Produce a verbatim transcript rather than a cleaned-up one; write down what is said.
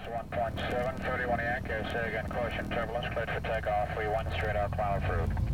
one point seven, thirty-one Yankee, say again, caution turbulence, cleared for takeoff, we one straight out cloud through.